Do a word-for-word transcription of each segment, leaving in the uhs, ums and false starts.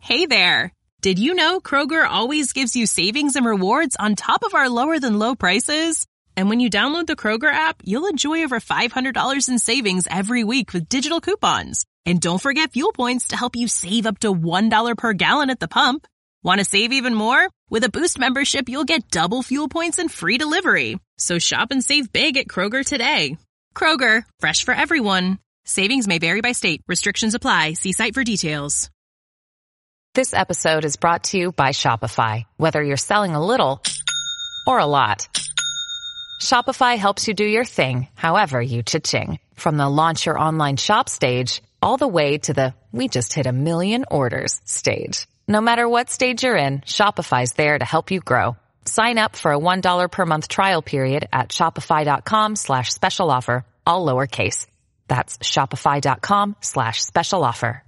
Hey there! Did you know Kroger always gives you savings and rewards on top of our lower-than-low prices? And when you download the Kroger app, you'll enjoy over five hundred dollars in savings every week with digital coupons. And don't forget fuel points to help you save up to one dollar per gallon at the pump. Want to save even more? With a Boost membership, you'll get double fuel points and free delivery. So shop and save big at Kroger today. Kroger, fresh for everyone. Savings may vary by state. Restrictions apply. See site for details. This episode is brought to you by Shopify. Whether you're selling a little or a lot, Shopify helps you do your thing, however you cha-ching. From the launch your online shop stage, all the way to the we just hit a million orders stage. No matter what stage you're in, Shopify's there to help you grow. Sign up for a one dollar per month trial period at shopify.com slash special offer, all lowercase. That's shopify.com slash special offer.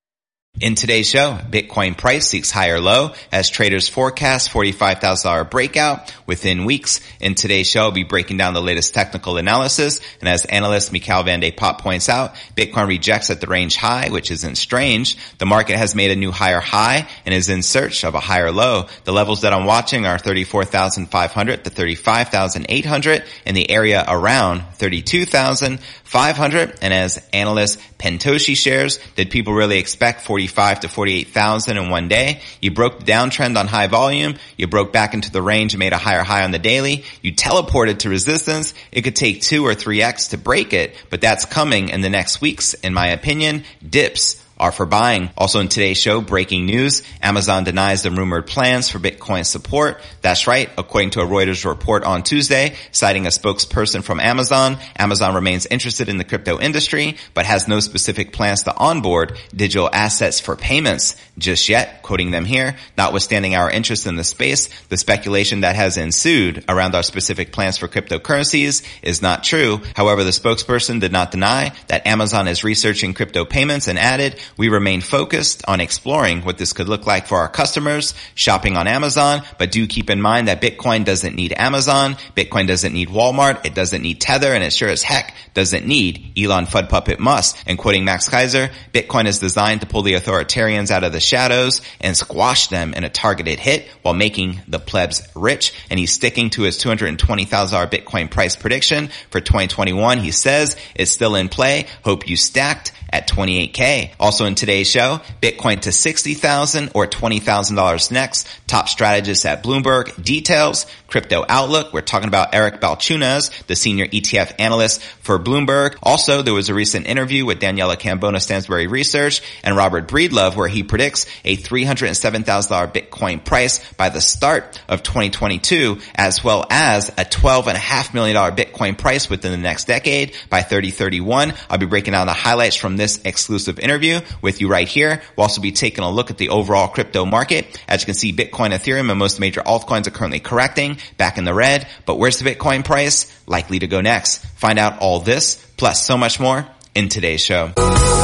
In today's show, Bitcoin price seeks higher low as traders forecast forty-five thousand dollars breakout within weeks. In today's show, I'll be breaking down the latest technical analysis. And as analyst Mikhail van de Poppe points out, Bitcoin rejects at the range high, which isn't strange. The market has made a new higher high and is in search of a higher low. The levels that I'm watching are thirty-four thousand five hundred to thirty-five thousand eight hundred and the area around thirty-two thousand five hundred. And as analyst Pentoshi shares, did people really expect forty-five to forty-eight thousand in one day? You broke the downtrend on high volume. You broke back into the range and made a higher high on the daily. You teleported to resistance. It could take two or three X to break it, but that's coming in the next weeks. In my opinion, dips are for buying. Also in today's show, breaking news, Amazon denies the rumored plans for Bitcoin support. That's right. According to a Reuters report on Tuesday, citing a spokesperson from Amazon, Amazon remains interested in the crypto industry, but has no specific plans to onboard digital assets for payments just yet. Quoting them here, notwithstanding our interest in the space, the speculation that has ensued around our specific plans for cryptocurrencies is not true. However, the spokesperson did not deny that Amazon is researching crypto payments and added, we remain focused on exploring what this could look like for our customers shopping on Amazon, but do keep in mind that Bitcoin doesn't need Amazon, Bitcoin doesn't need Walmart, it doesn't need Tether, and it sure as heck doesn't need Elon Fudd Puppet Musk. And quoting Max Keiser, Bitcoin is designed to pull the authoritarians out of the shadows and squash them in a targeted hit while making the plebs rich. And he's sticking to his two hundred twenty thousand dollars Bitcoin price prediction for twenty twenty-one. He says it's still in play. Hope you stacked at twenty-eight K. Also in today's show, Bitcoin to sixty thousand dollars or twenty thousand dollars next. Top strategist at Bloomberg details Crypto Outlook. We're talking about Eric Balchunas, the senior E T F analyst for Bloomberg. Also, there was a recent interview with Daniela Cambona, Stansberry Research, and Robert Breedlove, where he predicts a three hundred seven thousand dollars Bitcoin price by the start of twenty twenty-two, as well as a twelve point five million dollars Bitcoin price within the next decade by thirty thirty-one. I'll be breaking down the highlights from this exclusive interview with you right here. We'll also be taking a look at the overall crypto market. As you can see, Bitcoin, Ethereum, and most major altcoins are currently correcting back in the red. But where's the Bitcoin price likely to go next? Find out all this, plus so much more in today's show.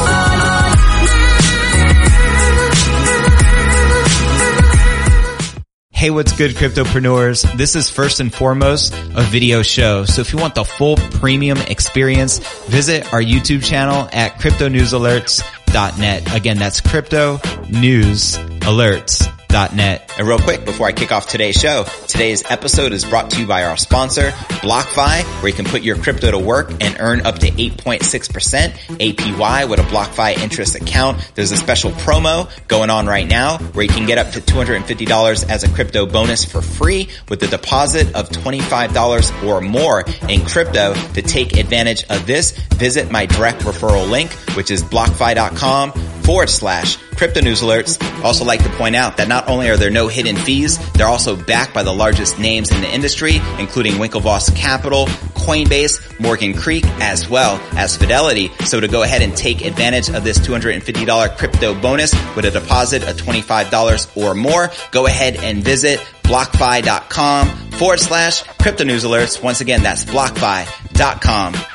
Hey, what's good, cryptopreneurs? This is first and foremost a video show. So if you want the full premium experience, visit our YouTube channel at crypto news alerts dot net. Again, that's crypto news alerts dot net. And real quick, before I kick off today's show, today's episode is brought to you by our sponsor, BlockFi, where you can put your crypto to work and earn up to eight point six percent A P Y with a BlockFi interest account. There's a special promo going on right now where you can get up to two hundred fifty dollars as a crypto bonus for free with a deposit of twenty-five dollars or more in crypto. To take advantage of this, visit my direct referral link, which is blockfi.com forward slash crypto news alerts. Also like to point out that not only are there no hidden fees, they're also backed by the largest names in the industry, including Winklevoss Capital, Coinbase, Morgan Creek, as well as Fidelity. So to go ahead and take advantage of this two hundred fifty dollars crypto bonus with a deposit of twenty-five dollars or more, go ahead and visit blockfi.com forward slash crypto news alerts. Once again, that's blockfi.com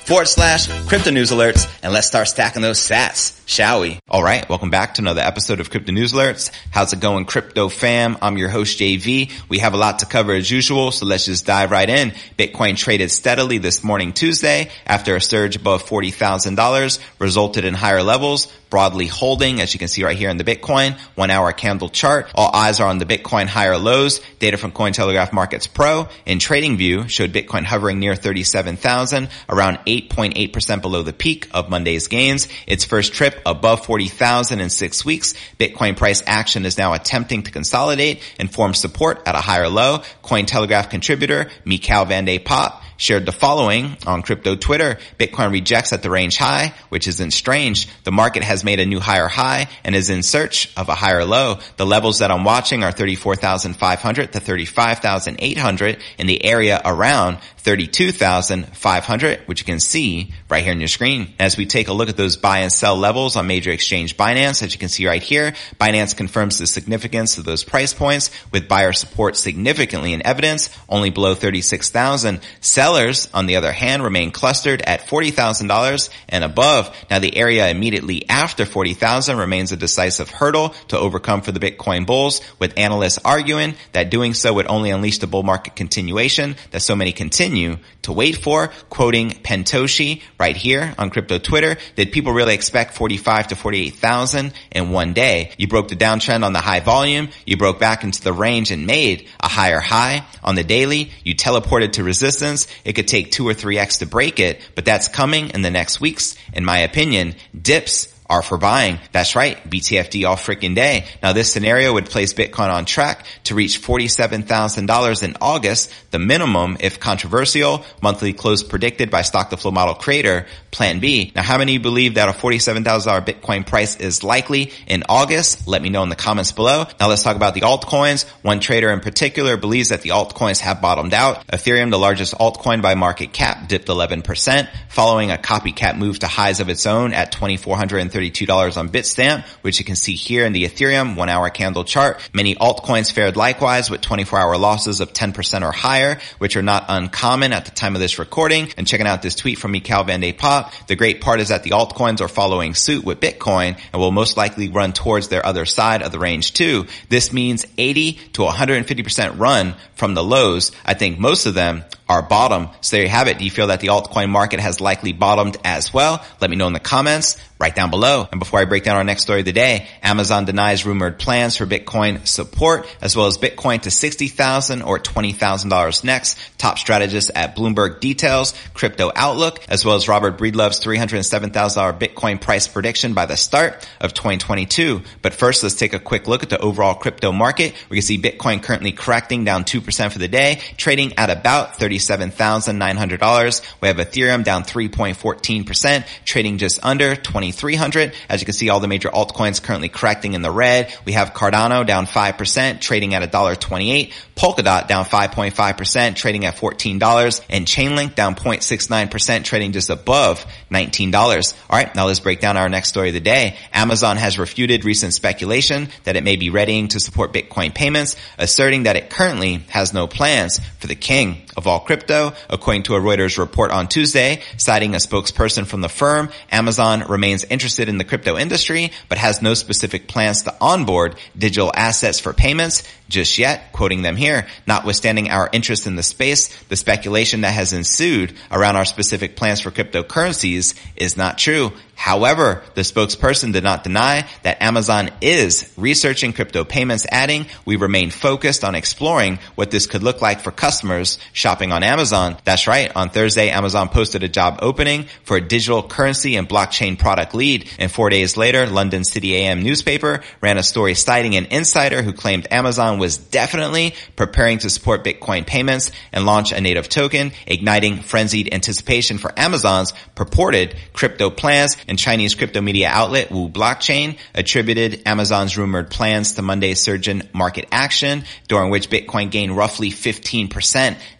forward slash crypto news alerts, and let's start stacking those sats, shall we? All right. Welcome back to another episode of Crypto News Alerts. How's it going, crypto fam? I'm your host, J V. We have a lot to cover as usual, so let's just dive right in. Bitcoin traded steadily this morning, Tuesday, after a surge above forty thousand dollars resulted in higher levels, broadly holding, as you can see right here in the Bitcoin one hour candle chart. All eyes are on the Bitcoin higher lows. Data from Cointelegraph Markets Pro in TradingView showed Bitcoin hovering near thirty-seven thousand, around eight point eight percent below the peak of Monday's gains. Its first trip above forty thousand in six weeks. Bitcoin price action is now attempting to consolidate and form support at a higher low. Cointelegraph contributor Michael van de Poppe shared the following on crypto Twitter. Bitcoin rejects at the range high, which isn't strange. The market has made a new higher high and is in search of a higher low. The levels that I'm watching are thirty-four thousand five hundred to thirty-five thousand eight hundred, in the area around thirty-two thousand five hundred, which you can see right here on your screen. As we take a look at those buy and sell levels on major exchange Binance, as you can see right here, Binance confirms the significance of those price points with buyer support significantly in evidence, only below thirty-six thousand. Sellers, on the other hand, remain clustered at forty thousand dollars and above. Now, the area immediately after forty thousand remains a decisive hurdle to overcome for the Bitcoin bulls, with analysts arguing that doing so would only unleash the bull market continuation that so many continue to wait for. Quoting Pentoshi right here on crypto Twitter, did people really expect forty-five to forty-eight thousand in one day? You broke the downtrend on the high volume, you broke back into the range and made a higher high on the daily, you teleported to resistance. It could take two or three X to break it, but that's coming in the next weeks. In my opinion, dips are for buying. That's right, B T F D all freaking day. Now, this scenario would place Bitcoin on track to reach forty-seven thousand dollars in August, the minimum if controversial. Monthly close predicted by Stock to Flow model creator Plan B. Now, how many of you believe that a forty-seven thousand dollars Bitcoin price is likely in August? Let me know in the comments below. Now, let's talk about the altcoins. One trader in particular believes that the altcoins have bottomed out. Ethereum, the largest altcoin by market cap, dipped eleven percent following a copycat move to highs of its own at two thousand four hundred thirty-two dollars on Bitstamp, which you can see here in the Ethereum one hour candle chart. Many altcoins fared likewise with twenty-four hour losses of ten percent or higher, which are not uncommon at the time of this recording. And checking out this tweet from Michael van de Poppe, the great part is that the altcoins are following suit with Bitcoin and will most likely run towards their other side of the range too. This means eighty to one hundred fifty percent run from the lows. I think most of them are bottom. So there you have it. Do you feel that the altcoin market has likely bottomed as well? Let me know in the comments right down below. And before I break down our next story of the day, Amazon denies rumored plans for Bitcoin support, as well as Bitcoin to sixty thousand dollars or twenty thousand dollars next. Top strategist at Bloomberg details Crypto Outlook, as well as Robert Breedlove's three hundred seven thousand dollars Bitcoin price prediction by the start of twenty twenty-two. But first, let's take a quick look at the overall crypto market. We can see Bitcoin currently correcting down two percent for the day, trading at about thirty-seven thousand nine hundred dollars. We have Ethereum down three point one four percent, trading just under twenty-three hundred. As you can see, all the major altcoins currently correcting in the red. We have Cardano down five percent, trading at one dollar twenty-eight. Polkadot down five point five percent, trading at fourteen dollars. And Chainlink down zero point six nine percent, trading just above nineteen dollars. All right, now let's break down our next story of the day. Amazon has refuted recent speculation that it may be readying to support Bitcoin payments, asserting that it currently has no plans for the king of all crypto. According to a Reuters report on Tuesday, citing a spokesperson from the firm, Amazon remains interested in the crypto industry, but has no specific plans to onboard digital assets for payments just yet. Quoting them here, notwithstanding our interest in the space, the speculation that has ensued around our specific plans for cryptocurrencies is not true. However, the spokesperson did not deny that Amazon is researching crypto payments, adding, "We remain focused on exploring what this could look like for customers shopping on Amazon." That's right. On Thursday, Amazon posted a job opening for a digital currency and blockchain product lead. And four days later, London City A M newspaper ran a story citing an insider who claimed Amazon was definitely preparing to support Bitcoin payments and launch a native token, igniting frenzied anticipation for Amazon's purported crypto plans. And Chinese crypto media outlet Wu Blockchain attributed Amazon's rumored plans to Monday's surge in market action, during which Bitcoin gained roughly fifteen percent in less than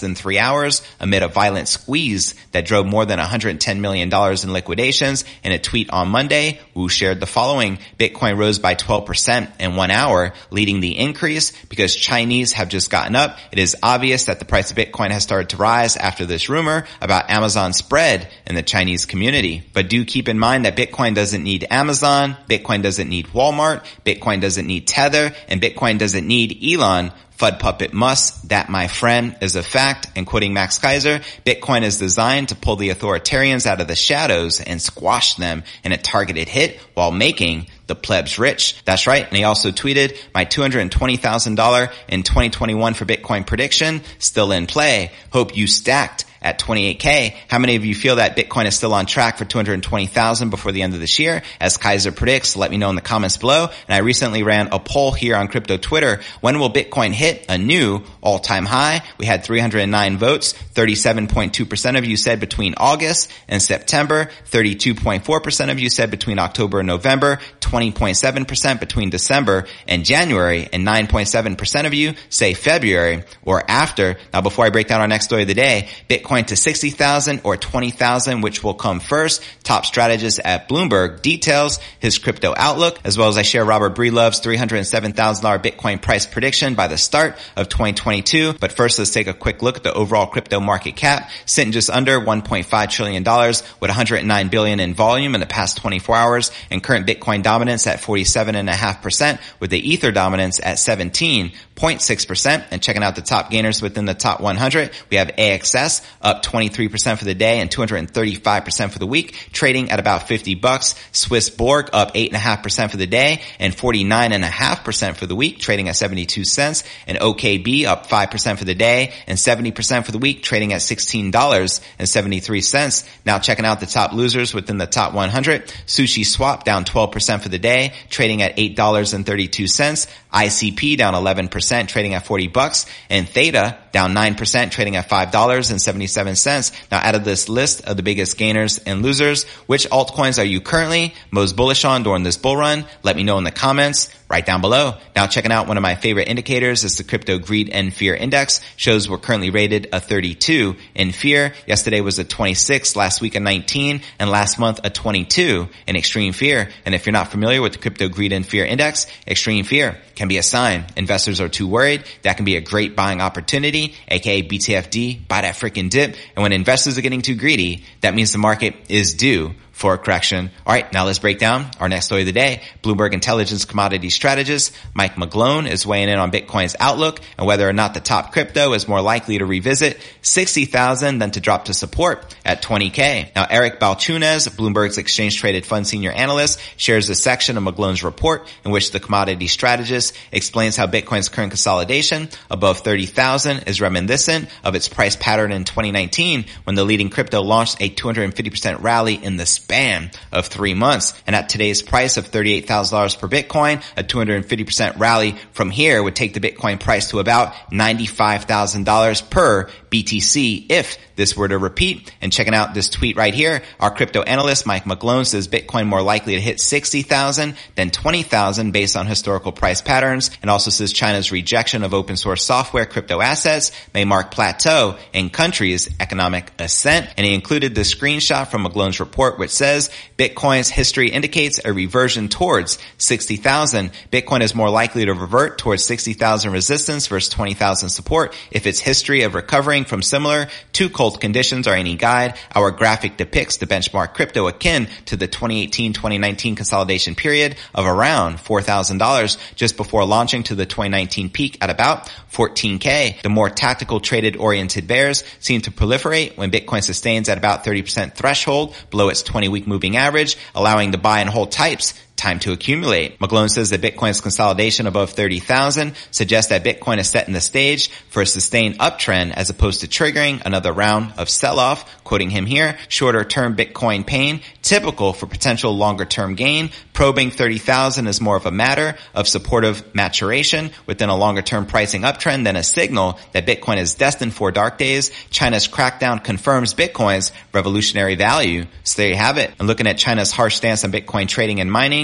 than three hours amid a violent squeeze that drove more than one hundred ten million dollars in liquidations. In a tweet on Monday, Wu shared the following: Bitcoin rose by twelve percent in one hour, leading the increase because Chinese have just gotten up. It is obvious that the price of Bitcoin has started to rise after this rumor about Amazon spread in the Chinese community. But do keep in mind that Bitcoin doesn't need Amazon, Bitcoin doesn't need Walmart, Bitcoin doesn't need Tether, and Bitcoin doesn't need Elon. F U D puppet must. That, my friend, is a fact. And quoting Max Kaiser, Bitcoin is designed to pull the authoritarians out of the shadows and squash them in a targeted hit while making the plebs rich. That's right. And he also tweeted, my two hundred twenty thousand dollars in twenty twenty-one for Bitcoin prediction still in play. Hope you stacked at twenty-eight K. How many of you feel that Bitcoin is still on track for two hundred twenty thousand before the end of this year, as Kaiser predicts? Let me know in the comments below. And I recently ran a poll here on Crypto Twitter. When will Bitcoin hit a new all-time high? We had three hundred nine votes. thirty-seven point two percent of you said between August and September. thirty-two point four percent of you said between October and November. twenty point seven percent between December and January. And nine point seven percent of you say February or after. Now, before I break down our next story of the day, Bitcoin to sixty thousand or twenty thousand, which will come first? Top strategist at Bloomberg details his crypto outlook, as well as I share Robert Breedlove's three hundred seven thousand dollars Bitcoin price prediction by the start of twenty twenty-two. But first, let's take a quick look at the overall crypto market cap, sitting just under one point five trillion dollars with one hundred nine billion dollars in volume in the past twenty-four hours, and current Bitcoin dominance at forty-seven point five percent, with the Ether dominance at seventeen point six percent. And checking out the top gainers within the top one hundred, we have A X S up twenty-three percent for the day and two hundred thirty-five percent for the week, trading at about fifty bucks. Swiss Borg up eight point five percent for the day and forty-nine point five percent for the week, trading at seventy-two cents. And O K B up five percent for the day and seventy percent for the week, trading at sixteen dollars and seventy-three cents. Now checking out the top losers within the top one hundred, Sushi Swap down twelve percent for the day, trading at eight dollars and thirty-two cents. I C P down eleven percent, trading at forty bucks, and Theta down nine percent, trading at five dollars and seventy-seven cents. Now, out of this list of the biggest gainers and losers, which altcoins are you currently most bullish on during this bull run? Let me know in the comments right down below. Now, checking out one of my favorite indicators is the Crypto Greed and Fear Index. Shows we're currently rated a thirty-two in fear. Yesterday was a twenty-six, last week a nineteen, and last month a twenty-two in extreme fear. And if you're not familiar with the Crypto Greed and Fear Index, extreme fear can be a sign investors are too worried. That can be a great buying opportunity, aka B T F D, buy that freaking dip. And when investors are getting too greedy, that means the market is due for a correction. All right, now let's break down our next story of the day. Bloomberg Intelligence commodity strategist Mike McGlone is weighing in on Bitcoin's outlook and whether or not the top crypto is more likely to revisit sixty thousand than to drop to support at twenty K. Now, Eric Balchunas, Bloomberg's exchange-traded fund senior analyst, shares a section of McGlone's report in which the commodity strategist explains how Bitcoin's current consolidation above thirty thousand is reminiscent of its price pattern in twenty nineteen when the leading crypto launched a two hundred fifty percent rally in the span of three months. And at today's price of thirty-eight thousand dollars per Bitcoin, a two hundred fifty percent rally from here would take the Bitcoin price to about ninety-five thousand dollars per B T C if this were to repeat. And checking out this tweet right here, our crypto analyst Mike McGlone says Bitcoin more likely to hit sixty thousand than twenty thousand based on historical price patterns, and also says China's rejection of open source software crypto assets may mark plateau in country's economic ascent. And he included the screenshot from McGlone's report which says Bitcoin's history indicates a reversion towards sixty thousand. Bitcoin is more likely to revert towards sixty thousand resistance versus twenty thousand support if its history of recovering from similar to cold conditions are any guide. Our graphic depicts the benchmark crypto akin to the twenty eighteen twenty nineteen consolidation period of around four thousand dollars just before launching to the twenty nineteen peak at about fourteen K. The more tactical traded oriented bears seem to proliferate when Bitcoin sustains at about thirty percent threshold below its twenty week moving average, allowing the buy and hold types time to accumulate. McGlone says that Bitcoin's consolidation above thirty thousand suggests that Bitcoin is setting the stage for a sustained uptrend as opposed to triggering another round of sell-off. Quoting him here, shorter term Bitcoin pain, typical for potential longer term gain. Probing thirty thousand is more of a matter of supportive maturation within a longer term pricing uptrend than a signal that Bitcoin is destined for dark days. China's crackdown confirms Bitcoin's revolutionary value. So there you have it. And looking at China's harsh stance on Bitcoin trading and mining,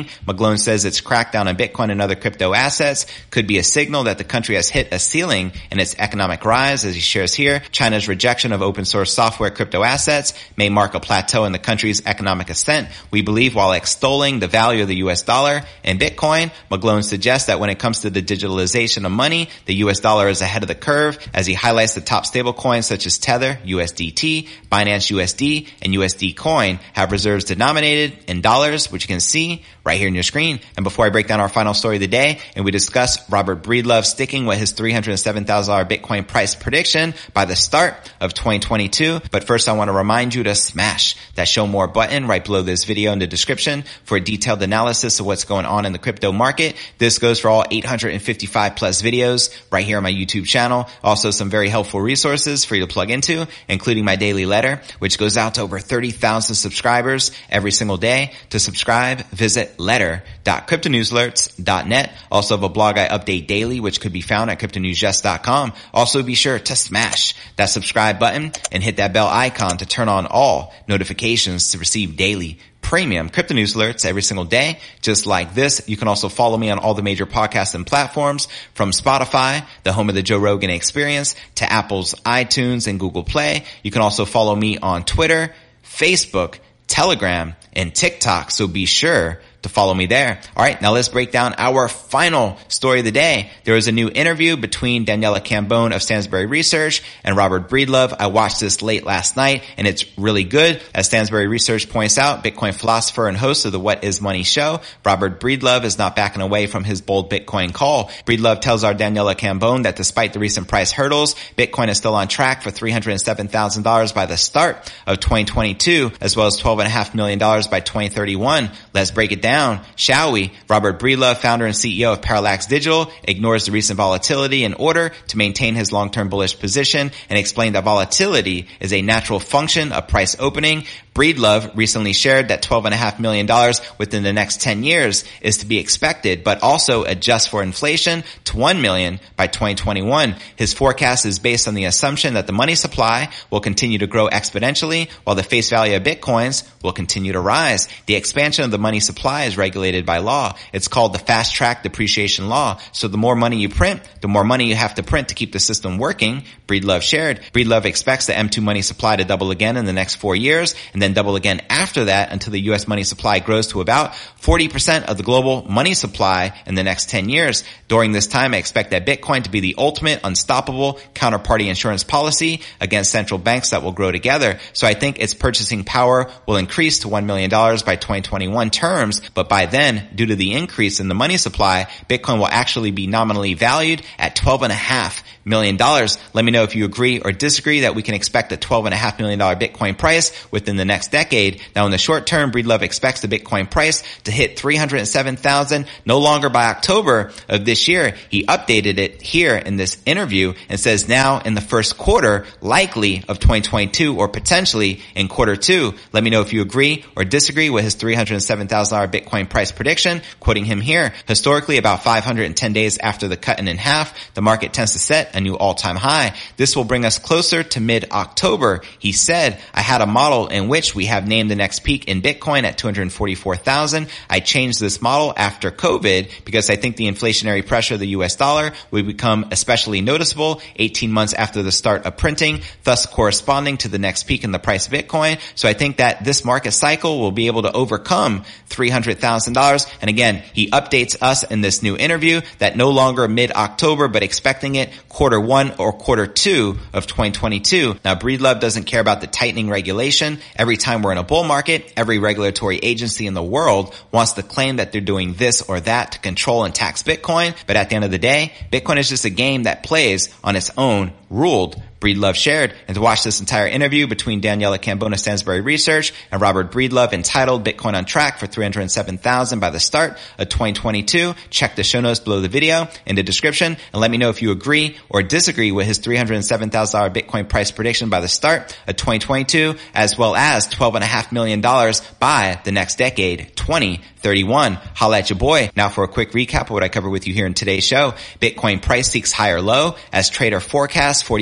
happening. McGlone says its crackdown on Bitcoin and other crypto assets could be a signal that the country has hit a ceiling in its economic rise. As he shares here, China's rejection of open source software crypto assets may mark a plateau in the country's economic ascent. We believe while extolling the value of the U S dollar and Bitcoin, McGlone suggests that when it comes to the digitalization of money, the U S dollar is ahead of the curve, as he highlights the top stablecoins such as Tether, U S D T, Binance U S D, and U S D Coin have reserves denominated in dollars, which you can see right here on your screen. And before I break down our final story of the day and we discuss Robert Breedlove sticking with his three hundred seven thousand dollars Bitcoin price prediction by the start of twenty twenty-two. But first I want to remind you to smash that show more button right below this video in the description for a detailed analysis of what's going on in the crypto market. This goes for all eight hundred fifty-five plus videos right here on my YouTube channel. Also some very helpful resources for you to plug into, including my daily letter, which goes out to over thirty thousand subscribers every single day. To subscribe, visit letter dot crypto news alerts dot net. Also have a blog I update daily, which could be found at crypto news jest dot com. Also be sure to smash that subscribe button and hit that bell icon to turn on all notifications to receive daily premium crypto news alerts every single day, just like this. You can also follow me on all the major podcasts and platforms, from Spotify, the home of the Joe Rogan Experience, to Apple's iTunes and Google Play. You can also follow me on Twitter, Facebook, Telegram, and TikTok, so be sure to follow me there. All right, now let's break down our final story of the day. There was a new interview between Daniela Cambone of Stansberry Research and Robert Breedlove. I watched this late last night, and it's really good. As Stansberry Research points out, Bitcoin philosopher and host of the What is Money show, Robert Breedlove is not backing away from his bold Bitcoin call. Breedlove tells our Daniela Cambone that despite the recent price hurdles, Bitcoin is still on track for three hundred seven thousand dollars by the start of twenty twenty-two, as well as twelve point five million dollars by twenty thirty-one. Let's break it down. Down, shall we? Robert Breedlove, founder and C E O of Parallax Digital, ignores the recent volatility in order to maintain his long-term bullish position and explained that volatility is a natural function of price opening. Breedlove recently shared that twelve point five million dollars within the next ten years is to be expected, but also adjust for inflation to one million dollars by twenty twenty-one. His forecast is based on the assumption that the money supply will continue to grow exponentially while the face value of Bitcoins will continue to rise. The expansion of the money supply is regulated by law. It's called the fast track depreciation law. So the more money you print, the more money you have to print to keep the system working, Breedlove shared. Breedlove expects the M two money supply to double again in the next four years and then double again after that until the U S money supply grows to about forty percent of the global money supply in the next ten years. During this time, I expect that Bitcoin to be the ultimate unstoppable counterparty insurance policy against central banks that will grow together. So I think its purchasing power will increase to one million dollars by twenty twenty-one terms, but by then, due to the increase in the money supply, Bitcoin will actually be nominally valued at twelve point five million dollars. Let me know if you agree or disagree that we can expect a twelve point five million dollars Bitcoin price within the next decade. Now, in the short term, Breedlove expects the Bitcoin price to hit three hundred seven thousand dollars no longer by October of this year. He updated it here in this interview and says now in the first quarter, likely of twenty twenty-two, or potentially in quarter two. Let me know if you agree or disagree with his three hundred seven thousand dollars Bitcoin price prediction. Quoting him here, historically about five hundred ten days after the cut in half, the market tends to set a new all-time high. This will bring us closer to mid-October. He said, I had a model in which we have named the next peak in Bitcoin at two hundred forty-four thousand. I changed this model after COVID because I think the inflationary pressure of the U S dollar would become especially noticeable eighteen months after the start of printing, thus corresponding to the next peak in the price of Bitcoin. So I think that this market cycle will be able to overcome three hundred thousand dollars. And again, he updates us in this new interview that no longer mid-October, but expecting it quarter one or quarter two of twenty twenty-two. Now, Breedlove doesn't care about the tightening regulation. Every time we're in a bull market, every regulatory agency in the world wants to claim that they're doing this or that to control and tax Bitcoin. But at the end of the day, Bitcoin is just a game that plays on its own ruled. Breedlove shared. And to watch this entire interview between Daniela Cambone of Stansberry Research and Robert Breedlove entitled Bitcoin on Track for three hundred seven thousand by the start of twenty twenty-two, check the show notes below the video in the description and let me know if you agree or disagree with his three hundred seven thousand dollars Bitcoin price prediction by the start of twenty twenty-two, as well as twelve point five million dollars by the next decade, twenty thirty-one. Holla at your boy. Now for a quick recap of what I covered with you here in today's show. Bitcoin price seeks higher low as trader forecasts forty-five thousand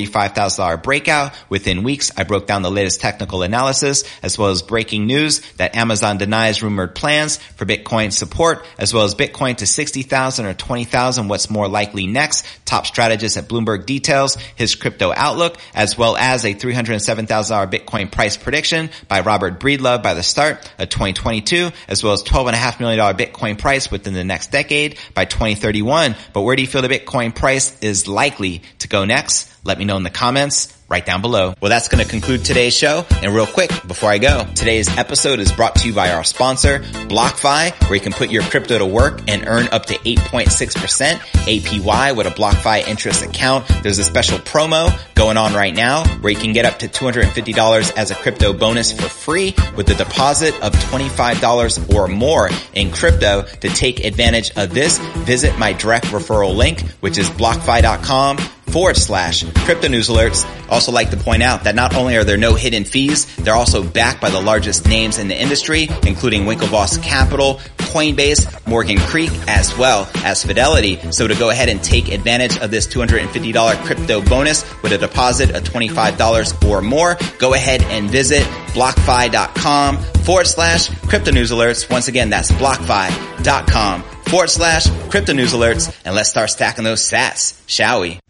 thousand dollars breakout. Within weeks, I broke down the latest technical analysis as well as breaking news that Amazon denies rumored plans for Bitcoin support as well as Bitcoin to sixty thousand or twenty thousand. What's more likely next? Top strategist at Bloomberg details his crypto outlook as well as a three hundred seven thousand dollars Bitcoin price prediction by Robert Breedlove by the start of twenty twenty-two as well as twelve point five million dollars Bitcoin price within the next decade by twenty thirty-one. But where do you feel the Bitcoin price is likely to go next? Let me know in the comments right down below. Well, that's going to conclude today's show. And real quick, before I go, today's episode is brought to you by our sponsor, BlockFi, where you can put your crypto to work and earn up to eight point six percent A P Y with a BlockFi interest account. There's a special promo going on right now where you can get up to two hundred fifty dollars as a crypto bonus for free with a deposit of twenty-five dollars or more in crypto. To take advantage of this, visit my direct referral link, which is blockfi.com forward slash crypto news alerts. Also like to point out that not only are there no hidden fees, they're also backed by the largest names in the industry, including Winklevoss Capital, Coinbase, Morgan Creek, as well as Fidelity. So to go ahead and take advantage of this two hundred fifty dollars crypto bonus with a deposit of twenty-five dollars or more, go ahead and visit blockfi.com forward slash crypto news alerts. Once again, that's blockfi.com forward slash crypto news alerts. And let's start stacking those sats, shall we?